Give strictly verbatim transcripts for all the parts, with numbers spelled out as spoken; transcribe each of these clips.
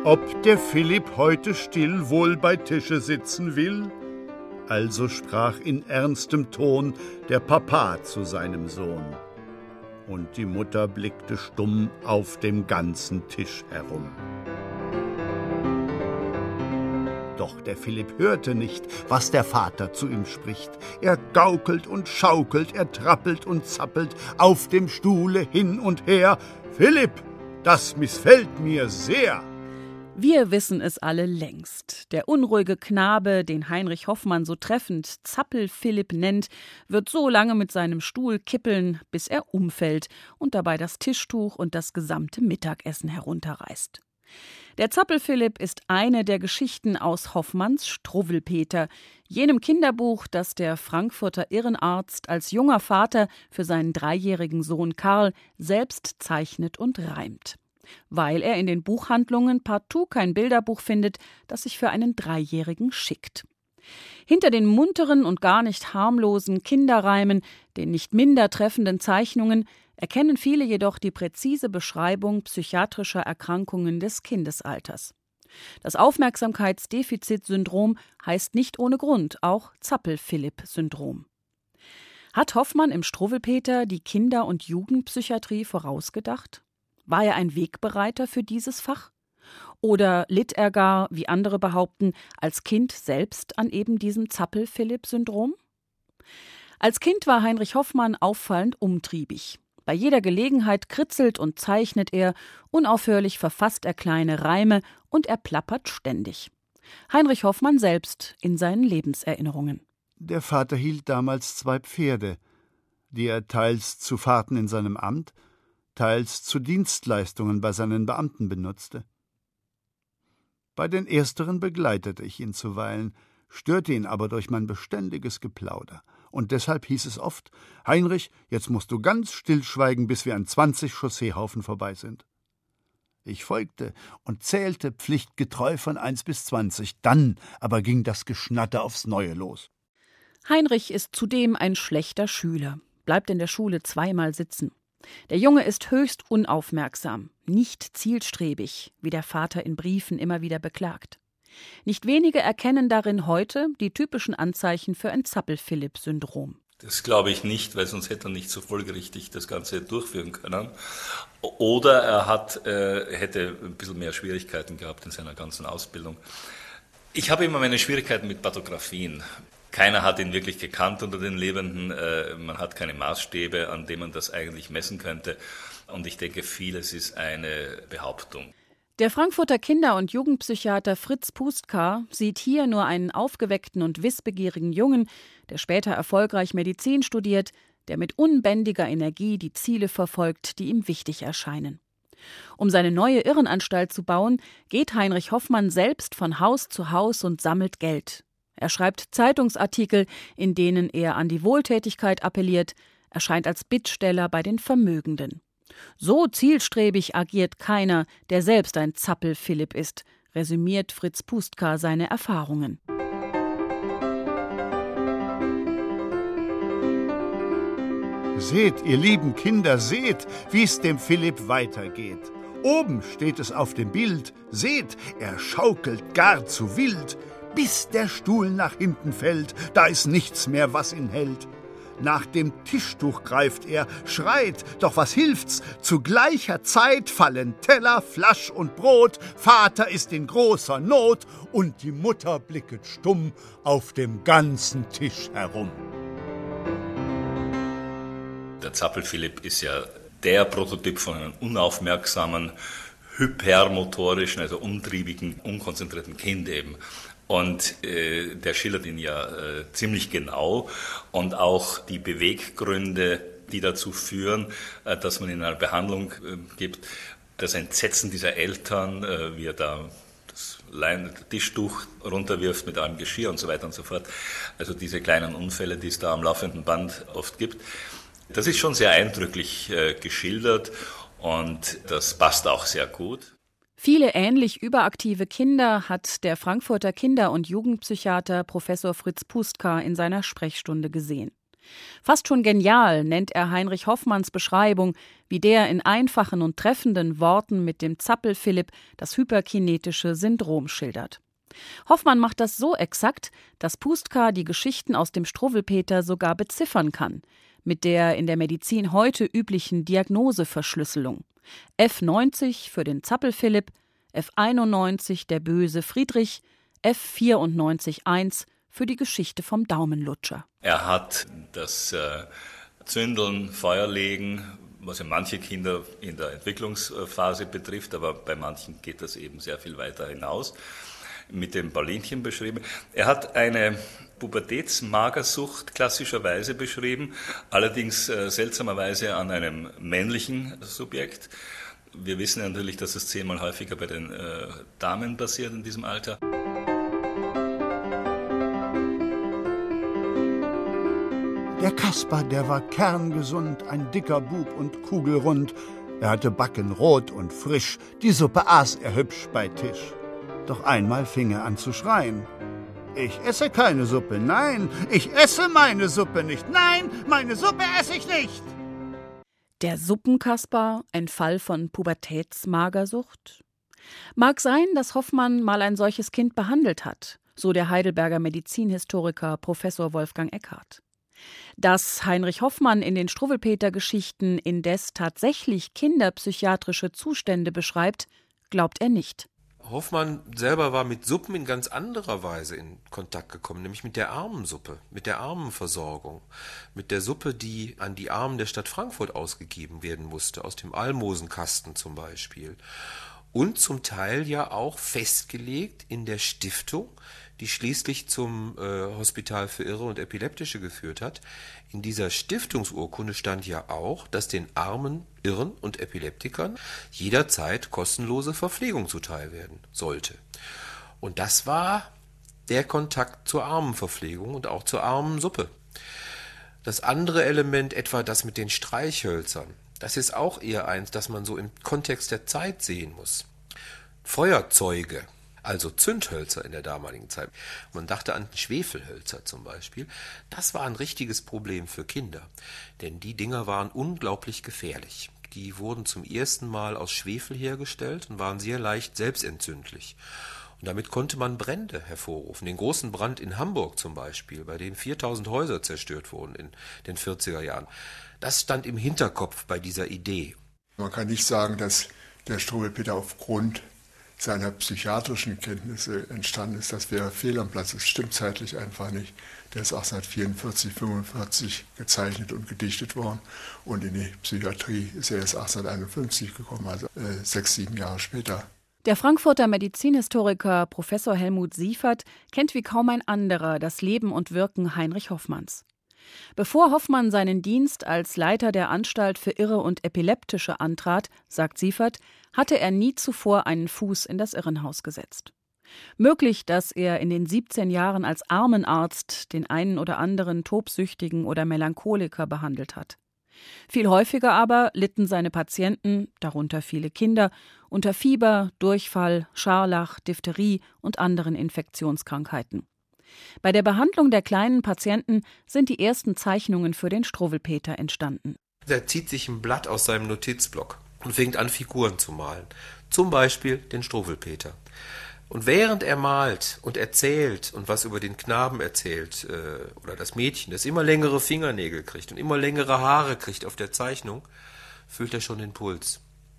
ob der Philipp heute still wohl bei Tische sitzen will? Also sprach in ernstem Ton der Papa zu seinem Sohn. Und die Mutter blickte stumm auf dem ganzen Tisch herum. Doch der Philipp hörte nicht, was der Vater zu ihm spricht. Er gaukelt und schaukelt, er trappelt und zappelt auf dem Stuhle hin und her. »Philipp, das missfällt mir sehr!« Wir wissen es alle längst. Der unruhige Knabe, den Heinrich Hoffmann so treffend Zappel-Philipp nennt, wird so lange mit seinem Stuhl kippeln, bis er umfällt und dabei das Tischtuch und das gesamte Mittagessen herunterreißt. Der Zappel-Philipp ist eine der Geschichten aus Hoffmanns Struwwelpeter, jenem Kinderbuch, das der Frankfurter Irrenarzt als junger Vater für seinen dreijährigen Sohn Karl selbst zeichnet und reimt. Weil er in den Buchhandlungen partout kein Bilderbuch findet, das sich für einen Dreijährigen schickt. Hinter den munteren und gar nicht harmlosen Kinderreimen, den nicht minder treffenden Zeichnungen, erkennen viele jedoch die präzise Beschreibung psychiatrischer Erkrankungen des Kindesalters. Das Aufmerksamkeitsdefizitsyndrom heißt nicht ohne Grund auch Zappel-Philipp-Syndrom. Hat Hoffmann im Struwwelpeter die Kinder- und Jugendpsychiatrie vorausgedacht? War er ein Wegbereiter für dieses Fach? Oder litt er gar, wie andere behaupten, als Kind selbst an eben diesem Zappel-Philipp-Syndrom? Als Kind war Heinrich Hoffmann auffallend umtriebig. Bei jeder Gelegenheit kritzelt und zeichnet er, unaufhörlich verfasst er kleine Reime und er plappert ständig. Heinrich Hoffmann selbst in seinen Lebenserinnerungen. Der Vater hielt damals zwei Pferde, die er teils zu Fahrten in seinem Amt, teils zu Dienstleistungen bei seinen Beamten benutzte. Bei den ersteren begleitete ich ihn zuweilen, störte ihn aber durch mein beständiges Geplauder. Und deshalb hieß es oft: »Heinrich, jetzt musst du ganz stillschweigen, bis wir an zwanzig Chausseehaufen vorbei sind.« Ich folgte und zählte pflichtgetreu von eins bis zwanzig, dann aber ging das Geschnatter aufs Neue los. Heinrich ist zudem ein schlechter Schüler, bleibt in der Schule zweimal sitzen. Der Junge ist höchst unaufmerksam, nicht zielstrebig, wie der Vater in Briefen immer wieder beklagt. Nicht wenige erkennen darin heute die typischen Anzeichen für ein Zappel-Philipp-Syndrom. Das glaube ich nicht, weil sonst hätte er nicht so folgerichtig das Ganze durchführen können. Oder er hat, äh, hätte ein bisschen mehr Schwierigkeiten gehabt in seiner ganzen Ausbildung. Ich habe immer meine Schwierigkeiten mit Pathografien. Keiner hat ihn wirklich gekannt unter den Lebenden. Äh, man hat keine Maßstäbe, an denen man das eigentlich messen könnte. Und ich denke, vieles ist eine Behauptung. Der Frankfurter Kinder- und Jugendpsychiater Fritz Pustka sieht hier nur einen aufgeweckten und wissbegierigen Jungen, der später erfolgreich Medizin studiert, der mit unbändiger Energie die Ziele verfolgt, die ihm wichtig erscheinen. Um seine neue Irrenanstalt zu bauen, geht Heinrich Hoffmann selbst von Haus zu Haus und sammelt Geld. Er schreibt Zeitungsartikel, in denen er an die Wohltätigkeit appelliert, erscheint als Bittsteller bei den Vermögenden. So zielstrebig agiert keiner, der selbst ein Zappel-Philipp ist, resümiert Fritz Pustka seine Erfahrungen. Seht, ihr lieben Kinder, seht, wie's dem Philipp weitergeht. Oben steht es auf dem Bild, seht, er schaukelt gar zu wild, bis der Stuhl nach hinten fällt, da ist nichts mehr, was ihn hält. Nach dem Tischtuch greift er, schreit, doch was hilft's? Zu gleicher Zeit fallen Teller, Flasch und Brot, Vater ist in großer Not und die Mutter blicket stumm auf dem ganzen Tisch herum. Der Zappel-Philipp ist ja der Prototyp von einem unaufmerksamen, hypermotorischen, also umtriebigen, unkonzentrierten Kind eben. Und äh, der schildert ihn ja äh, ziemlich genau und auch die Beweggründe, die dazu führen, äh, dass man ihn eine Behandlung äh, gibt. Das Entsetzen dieser Eltern, äh, wie er da das Lein, das Tischtuch runterwirft mit allem Geschirr und so weiter und so fort. Also diese kleinen Unfälle, die es da am laufenden Band oft gibt. Das ist schon sehr eindrücklich äh, geschildert und das passt auch sehr gut. Viele ähnlich überaktive Kinder hat der Frankfurter Kinder- und Jugendpsychiater Professor Fritz Pustka in seiner Sprechstunde gesehen. Fast schon genial nennt er Heinrich Hoffmanns Beschreibung, wie der in einfachen und treffenden Worten mit dem Zappel-Philipp das hyperkinetische Syndrom schildert. Hoffmann macht das so exakt, dass Pustka die Geschichten aus dem Struwwelpeter sogar beziffern kann, mit der in der Medizin heute üblichen Diagnoseverschlüsselung. F neunzig für den Zappel-Philipp, F einundneunzig der böse Friedrich, F vierundneunzig eins für die Geschichte vom Daumenlutscher. Er hat das äh, Zündeln, Feuerlegen, was ja manche Kinder in der Entwicklungsphase betrifft, aber bei manchen geht das eben sehr viel weiter hinaus, mit dem Paulinchen beschrieben. Er hat eine Pubertätsmagersucht klassischerweise beschrieben, allerdings äh, seltsamerweise an einem männlichen Subjekt. Wir wissen natürlich, dass es zehnmal häufiger bei den äh, Damen passiert in diesem Alter. Der Kaspar, der war kerngesund, ein dicker Bub und kugelrund. Er hatte Backen rot und frisch, die Suppe aß er hübsch bei Tisch. Doch einmal fing er an zu schreien. Ich esse keine Suppe, nein, ich esse meine Suppe nicht, nein, meine Suppe esse ich nicht. Der Suppenkasper, ein Fall von Pubertätsmagersucht? Mag sein, dass Hoffmann mal ein solches Kind behandelt hat, so der Heidelberger Medizinhistoriker Professor Wolfgang Eckhardt. Dass Heinrich Hoffmann in den Struwwelpeter-Geschichten indes tatsächlich kinderpsychiatrische Zustände beschreibt, glaubt er nicht. Hoffmann selber war mit Suppen in ganz anderer Weise in Kontakt gekommen, nämlich mit der Armensuppe, mit der Armenversorgung, mit der Suppe, die an die Armen der Stadt Frankfurt ausgegeben werden musste, aus dem Almosenkasten zum Beispiel. Und zum Teil ja auch festgelegt in der Stiftung, die schließlich zum äh, Hospital für Irre und Epileptische geführt hat. In dieser Stiftungsurkunde stand ja auch, dass den armen Irren und Epileptikern jederzeit kostenlose Verpflegung zuteil werden sollte. Und das war der Kontakt zur Armenverpflegung und auch zur Armensuppe. Das andere Element, etwa das mit den Streichhölzern, das ist auch eher eins, das man so im Kontext der Zeit sehen muss. Feuerzeuge, also Zündhölzer in der damaligen Zeit. Man dachte an Schwefelhölzer zum Beispiel. Das war ein richtiges Problem für Kinder, denn die Dinger waren unglaublich gefährlich. Die wurden zum ersten Mal aus Schwefel hergestellt und waren sehr leicht selbstentzündlich. Und damit konnte man Brände hervorrufen. Den großen Brand in Hamburg zum Beispiel, bei dem viertausend Häuser zerstört wurden in den vierziger Jahren. Das stand im Hinterkopf bei dieser Idee. Man kann nicht sagen, dass der Struwwelpeter aufgrund seiner psychiatrischen Kenntnisse entstanden ist. Das wäre fehl am Platz. Das stimmt zeitlich einfach nicht. Der ist achtzehnhundertvierundvierzig, fünfundvierzig gezeichnet und gedichtet worden. Und in die Psychiatrie ist er erst achtzehnhunderteinundfünfzig gekommen, also äh, sechs, sieben Jahre später. Der Frankfurter Medizinhistoriker Professor Helmut Siefert kennt wie kaum ein anderer das Leben und Wirken Heinrich Hoffmanns. Bevor Hoffmann seinen Dienst als Leiter der Anstalt für Irre und Epileptische antrat, sagt Siefert, hatte er nie zuvor einen Fuß in das Irrenhaus gesetzt. Möglich, dass er in den siebzehn Jahren als Armenarzt den einen oder anderen Tobsüchtigen oder Melancholiker behandelt hat. Viel häufiger aber litten seine Patienten, darunter viele Kinder, unter Fieber, Durchfall, Scharlach, Diphtherie und anderen Infektionskrankheiten. Bei der Behandlung der kleinen Patienten sind die ersten Zeichnungen für den Struwwelpeter entstanden. Er zieht sich ein Blatt aus seinem Notizblock und fängt an, Figuren zu malen. Zum Beispiel den Struwwelpeter. Und während er malt und erzählt und was über den Knaben erzählt, äh, oder das Mädchen, das immer längere Fingernägel kriegt und immer längere Haare kriegt auf der Zeichnung, fühlt er schon den Puls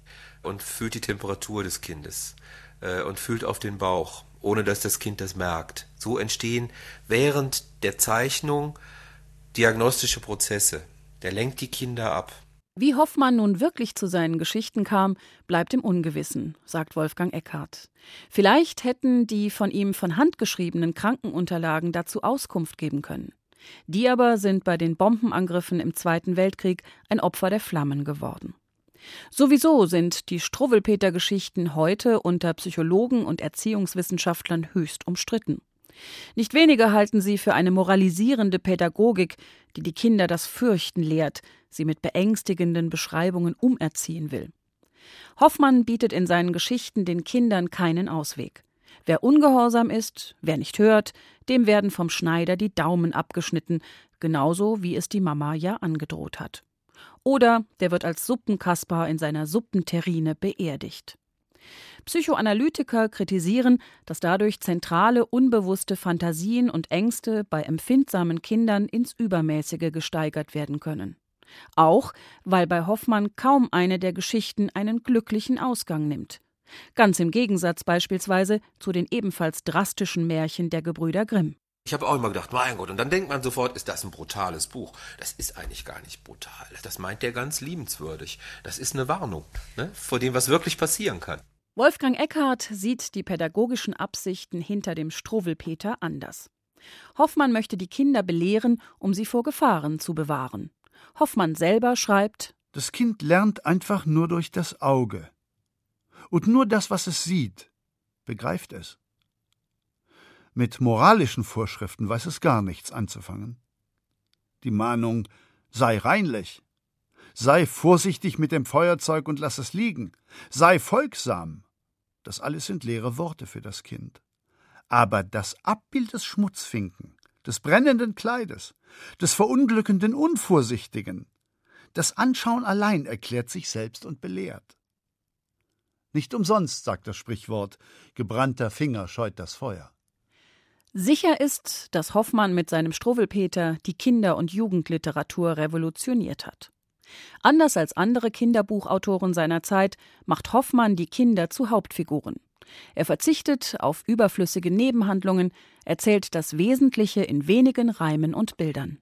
und fühlt die Temperatur des Kindes äh, und fühlt auf den Bauch, ohne dass das Kind das merkt. So entstehen während der Zeichnung diagnostische Prozesse. Der lenkt die Kinder ab. Wie Hoffmann nun wirklich zu seinen Geschichten kam, bleibt im Ungewissen, sagt Wolfgang Eckhardt. Vielleicht hätten die von ihm von Hand geschriebenen Krankenunterlagen dazu Auskunft geben können. Die aber sind bei den Bombenangriffen im Zweiten Weltkrieg ein Opfer der Flammen geworden. Sowieso sind die Struwwelpeter-Geschichten heute unter Psychologen und Erziehungswissenschaftlern höchst umstritten. Nicht wenige halten sie für eine moralisierende Pädagogik, die die Kinder das Fürchten lehrt, sie mit beängstigenden Beschreibungen umerziehen will. Hoffmann bietet in seinen Geschichten den Kindern keinen Ausweg. Wer ungehorsam ist, wer nicht hört, dem werden vom Schneider die Daumen abgeschnitten, genauso wie es die Mama ja angedroht hat. Oder der wird als Suppenkasper in seiner Suppenterrine beerdigt. Psychoanalytiker kritisieren, dass dadurch zentrale, unbewusste Fantasien und Ängste bei empfindsamen Kindern ins Übermäßige gesteigert werden können. Auch, weil bei Hoffmann kaum eine der Geschichten einen glücklichen Ausgang nimmt. Ganz im Gegensatz beispielsweise zu den ebenfalls drastischen Märchen der Gebrüder Grimm. Ich habe auch immer gedacht, mein Gott, und dann denkt man sofort, ist das ein brutales Buch? Das ist eigentlich gar nicht brutal. Das meint der ganz liebenswürdig. Das ist eine Warnung, ne, vor dem, was wirklich passieren kann. Wolfgang Eckhardt sieht die pädagogischen Absichten hinter dem Struwwelpeter anders. Hoffmann möchte die Kinder belehren, um sie vor Gefahren zu bewahren. Hoffmann selber schreibt: Das Kind lernt einfach nur durch das Auge. Und nur das, was es sieht, begreift es. Mit moralischen Vorschriften weiß es gar nichts anzufangen. Die Mahnung, sei reinlich, sei vorsichtig mit dem Feuerzeug und lass es liegen, sei folgsam, das alles sind leere Worte für das Kind. Aber das Abbild des Schmutzfinken, des brennenden Kleides, des verunglückenden Unvorsichtigen, das Anschauen allein erklärt sich selbst und belehrt. Nicht umsonst sagt das Sprichwort, gebrannter Finger scheut das Feuer. Sicher ist, dass Hoffmann mit seinem Struwwelpeter die Kinder- und Jugendliteratur revolutioniert hat. Anders als andere Kinderbuchautoren seiner Zeit macht Hoffmann die Kinder zu Hauptfiguren. Er verzichtet auf überflüssige Nebenhandlungen, erzählt das Wesentliche in wenigen Reimen und Bildern.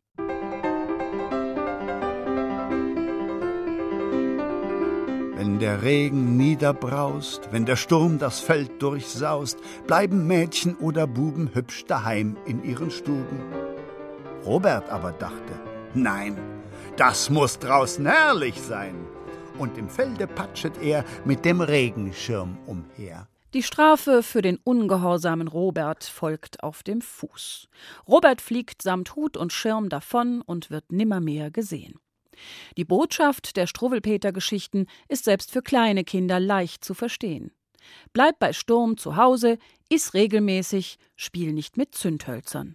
Wenn der Regen niederbraust, wenn der Sturm das Feld durchsaust, bleiben Mädchen oder Buben hübsch daheim in ihren Stuben. Robert aber dachte, nein, das muss draußen herrlich sein. Und im Felde patschet er mit dem Regenschirm umher. Die Strafe für den ungehorsamen Robert folgt auf dem Fuß. Robert fliegt samt Hut und Schirm davon und wird nimmermehr gesehen. Die Botschaft der Struwwelpeter-Geschichten ist selbst für kleine Kinder leicht zu verstehen. Bleib bei Sturm zu Hause, iss regelmäßig, spiel nicht mit Zündhölzern.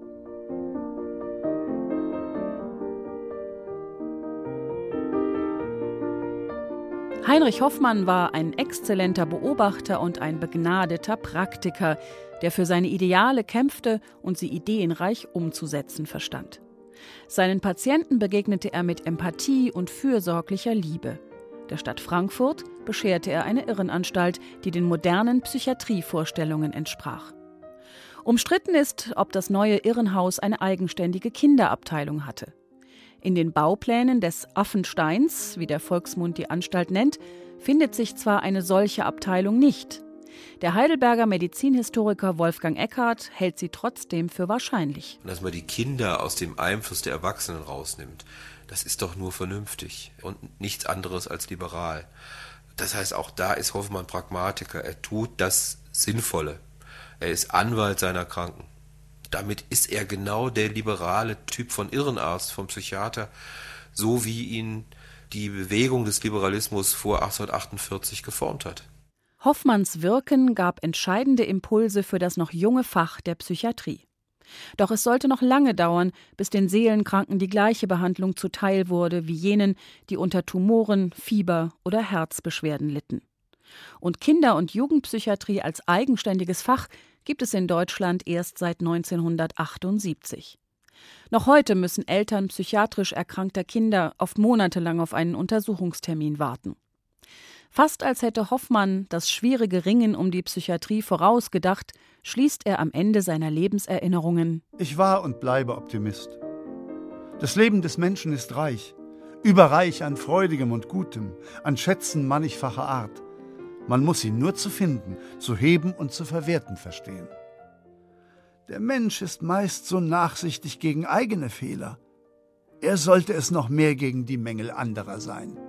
Heinrich Hoffmann war ein exzellenter Beobachter und ein begnadeter Praktiker, der für seine Ideale kämpfte und sie ideenreich umzusetzen verstand. Seinen Patienten begegnete er mit Empathie und fürsorglicher Liebe. Der Stadt Frankfurt bescherte er eine Irrenanstalt, die den modernen Psychiatrievorstellungen entsprach. Umstritten ist, ob das neue Irrenhaus eine eigenständige Kinderabteilung hatte. In den Bauplänen des Affensteins, wie der Volksmund die Anstalt nennt, findet sich zwar eine solche Abteilung nicht. Der Heidelberger Medizinhistoriker Wolfgang Eckhardt hält sie trotzdem für wahrscheinlich. Dass man die Kinder aus dem Einfluss der Erwachsenen rausnimmt, das ist doch nur vernünftig und nichts anderes als liberal. Das heißt, auch da ist Hoffmann Pragmatiker. Er tut das Sinnvolle. Er ist Anwalt seiner Kranken. Damit ist er genau der liberale Typ von Irrenarzt, vom Psychiater, so wie ihn die Bewegung des Liberalismus vor achtzehnhundertachtundvierzig geformt hat. Hoffmanns Wirken gab entscheidende Impulse für das noch junge Fach der Psychiatrie. Doch es sollte noch lange dauern, bis den Seelenkranken die gleiche Behandlung zuteil wurde wie jenen, die unter Tumoren, Fieber oder Herzbeschwerden litten. Und Kinder- und Jugendpsychiatrie als eigenständiges Fach gibt es in Deutschland erst seit neunzehnhundertachtundsiebzig. Noch heute müssen Eltern psychiatrisch erkrankter Kinder oft monatelang auf einen Untersuchungstermin warten. Fast als hätte Hoffmann das schwierige Ringen um die Psychiatrie vorausgedacht, schließt er am Ende seiner Lebenserinnerungen: Ich war und bleibe Optimist. Das Leben des Menschen ist reich, überreich an Freudigem und Gutem, an Schätzen mannigfacher Art. Man muss sie nur zu finden, zu heben und zu verwerten verstehen. Der Mensch ist meist so nachsichtig gegen eigene Fehler. Er sollte es noch mehr gegen die Mängel anderer sein.